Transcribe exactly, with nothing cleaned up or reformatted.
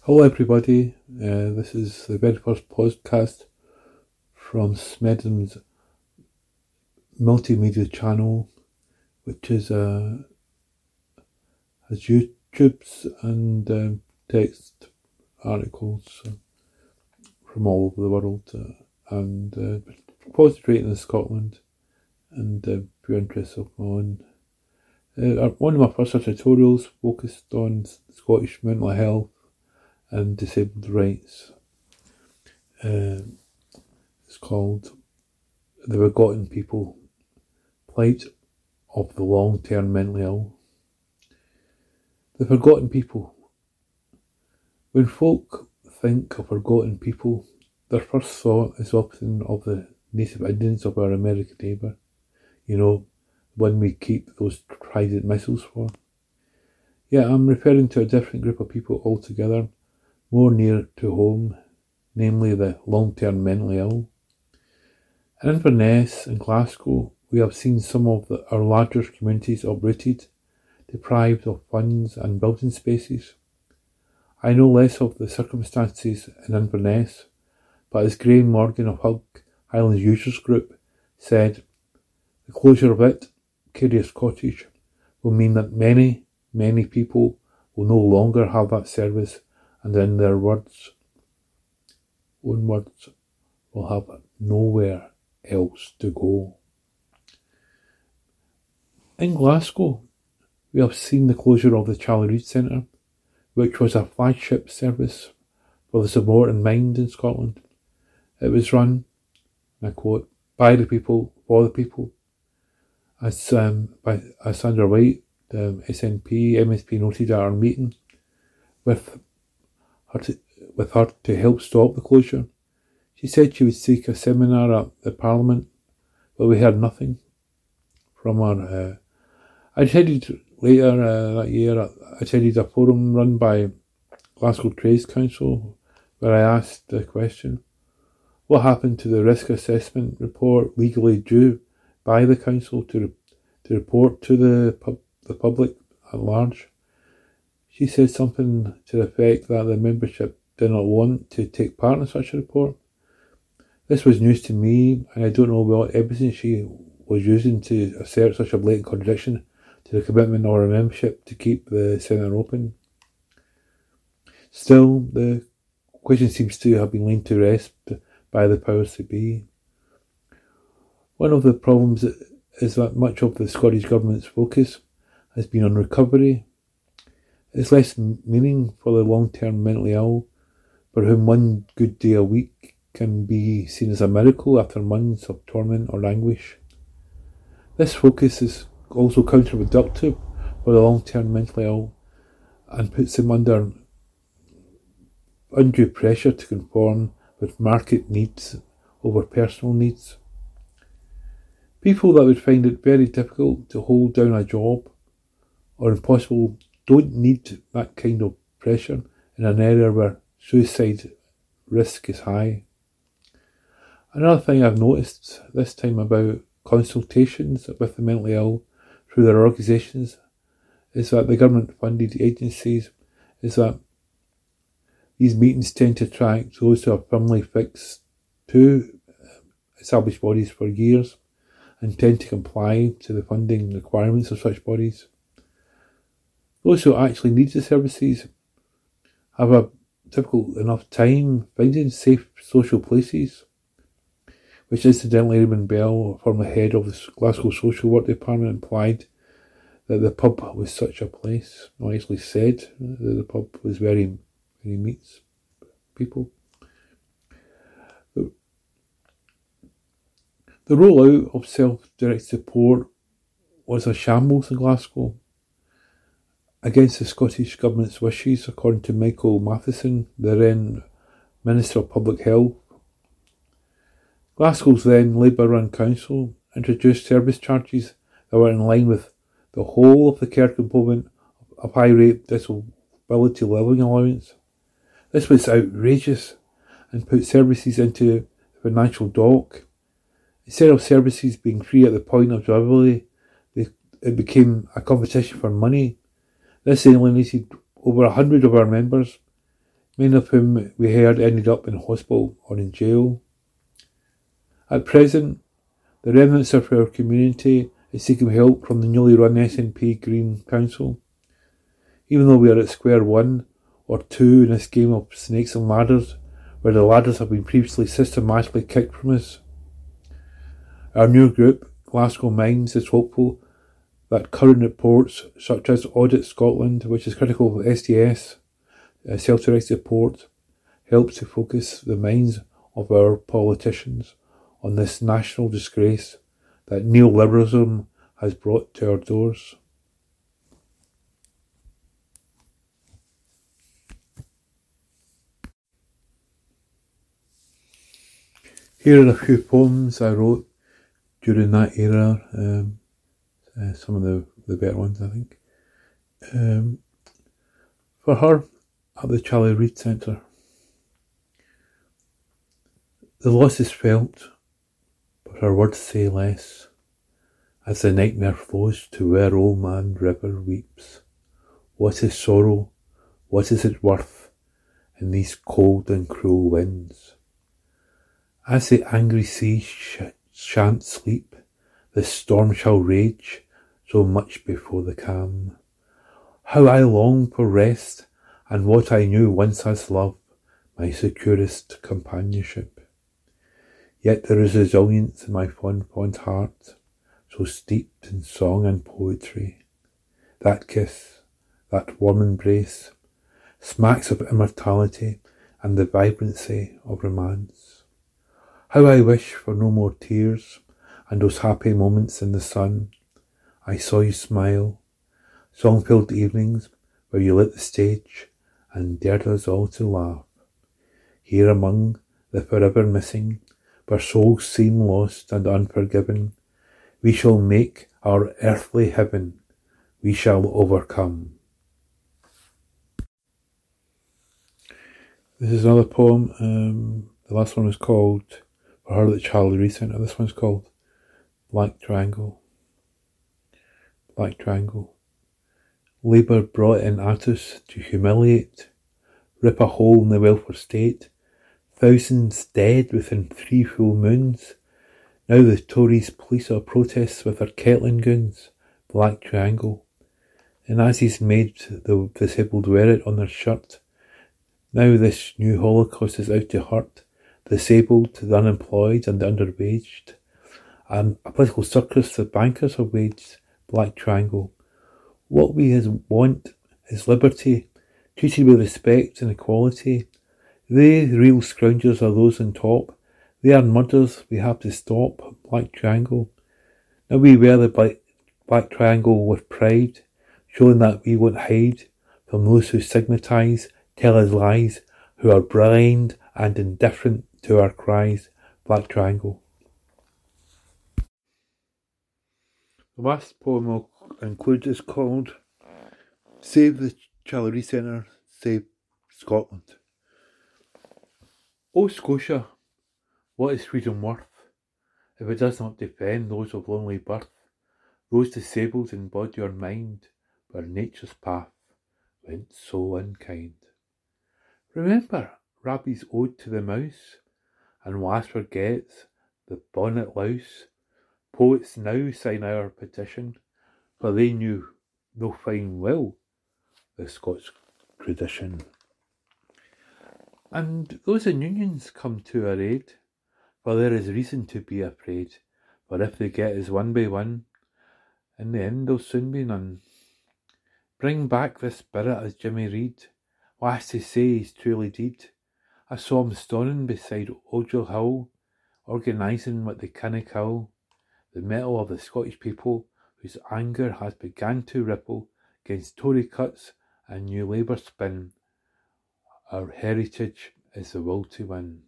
Hello everybody, uh, this is the very first podcast from Smedham's multimedia channel, which is uh, has YouTubes and um, text articles uh, from all over the world uh, and uh, concentrating in Scotland. And uh, if you're interested on uh, one of my first tutorials focused on Scottish mental health and disabled rights. Um, it's called The Forgotten People, Plight of the Long-Term Mentally Ill. The Forgotten People. When folk think of forgotten people, their first thought is often of the native Indians of our American neighbour. You know, the one we keep those trident missiles for. Yeah, I'm referring to a different group of people altogether, more near to home, namely the long-term mentally ill. In Inverness and Glasgow, we have seen some of the, our larger communities uprooted, deprived of funds and building spaces. I know less of the circumstances in Inverness, but as Graham Morgan of Hug Highlands Users Group said, the closure of it, Curious Cottage, will mean that many, many people will no longer have that service, and in their words, own words, will have nowhere else to go. In Glasgow, we have seen the closure of the Charlie Reid Centre, which was a flagship service for the supporting mind in Scotland. It was run, and I quote, by the people, for the people. As, um, by, as Sandra White, the S N P M S P noted at our meeting, with her to, with her to help stop the closure. She said she would seek a seminar at the Parliament, but we heard nothing from her. Uh, I attended later uh, that year, I attended a forum run by Glasgow Trades Council, where I asked the question, what happened to the risk assessment report legally due by the council to to report to the pub, the public at large? She said something to the effect that the membership did not want to take part in such a report. This was news to me, and I don't know what evidence she was using to assert such a blatant contradiction to the commitment of our membership to keep the centre open. Still, the question seems to have been laid to rest by the powers that be. One of the problems is that much of the Scottish Government's focus has been on recovery. It's less meaning for the long-term mentally ill, for whom one good day a week can be seen as a miracle after months of torment or anguish. This focus is also counterproductive for the long-term mentally ill and puts them under undue pressure to conform with market needs over personal needs. People that would find it very difficult to hold down a job or impossible don't need that kind of pressure in an area where suicide risk is high. Another thing I've noticed this time about consultations with the mentally ill through their organisations is that the government-funded agencies is that these meetings tend to attract those who are firmly fixed to established bodies for years and tend to comply to the funding requirements of such bodies. Those who actually need the services have a difficult enough time finding safe social places, which incidentally Raymond Bell, former head of the Glasgow Social Work Department, implied that the pub was such a place. Well, he actually said that the pub was where he, where he meets people. The rollout of self-directed support was a shambles in Glasgow, against the Scottish Government's wishes, according to Michael Matheson, the then Minister of Public Health. Glasgow's then Labour-run council introduced service charges that were in line with the whole of the care component of high-rate disability living allowance. This was outrageous and put services into the financial dock. Instead of services being free at the point of delivery, it became a competition for money. This alienated over a hundred of our members, many of whom we heard ended up in hospital or in jail. At present, the remnants of our community is seeking help from the newly run S N P Green Council. Even though we are at square one or two in this game of snakes and ladders, where the ladders have been previously systematically kicked from us, our new group, Glasgow Mines, is hopeful that current reports such as Audit Scotland, which is critical of S D S, uh, self-directed report, helps to focus the minds of our politicians on this national disgrace that neoliberalism has brought to our doors. Here are a few poems I wrote during that era, um, uh, some of the, the better ones, I think. Um, for her, at the Charlie Reid Centre. The loss is felt, but her words say less, as the nightmare flows to where Old Man River weeps. What is sorrow? What is it worth in these cold and cruel winds? As the angry sea sh- shan't sleep, the storm shall rage so much before the calm. How I long for rest and what I knew once as love, my securest companionship. Yet there is resilience in my fond, fond heart, so steeped in song and poetry. That kiss, that warm embrace, smacks of immortality and the vibrancy of romance. How I wish for no more tears and those happy moments in the sun. I saw you smile, song-filled evenings where you lit the stage and dared us all to laugh. Here among the forever missing, where souls seem lost and unforgiven, we shall make our earthly heaven, we shall overcome. This is another poem. Um, the last one was called, for her, the Charlie Reid Centre. This one's called Black Triangle. Black Triangle. Labour brought in at us to humiliate, rip a hole in the welfare state, thousands dead within three full moons. Now the Tories police our protests with their Kettling guns. Black Triangle. The Nazis made the disabled wear it on their shirt. Now this new Holocaust is out to hurt the disabled, the unemployed and the underwaged. And a political circus the bankers have waged. Black Triangle. What we want is liberty, treated with respect and equality. They, the real scoundrels, are those on top. They are murders we have to stop. Black Triangle. Now we wear the black, black triangle with pride, showing that we won't hide from those who stigmatise, tell us lies, who are blind and indifferent to our cries. Black Triangle. The last poem I'll include is called Save the Charlie Reid Centre, Save Scotland. O Scotia, what is freedom worth if it does not defend those of lonely birth, those disabled in body or mind, where nature's path went so unkind? Remember Rabbie's ode to the mouse, and last forgets the bonnet louse. Poets now sign our petition, for they knew no fine will the Scots tradition. And those in unions come to our aid, for there is reason to be afraid, for if they get us one by one, in the end there'll soon be none. Bring back the spirit as Jimmy Reid, last to say he's truly deed. I saw him stoning beside Odgel Hill, organising what they canna kill, the mettle of the Scottish people, whose anger has begun to ripple against Tory cuts and New Labour spin. Our heritage is the will to win.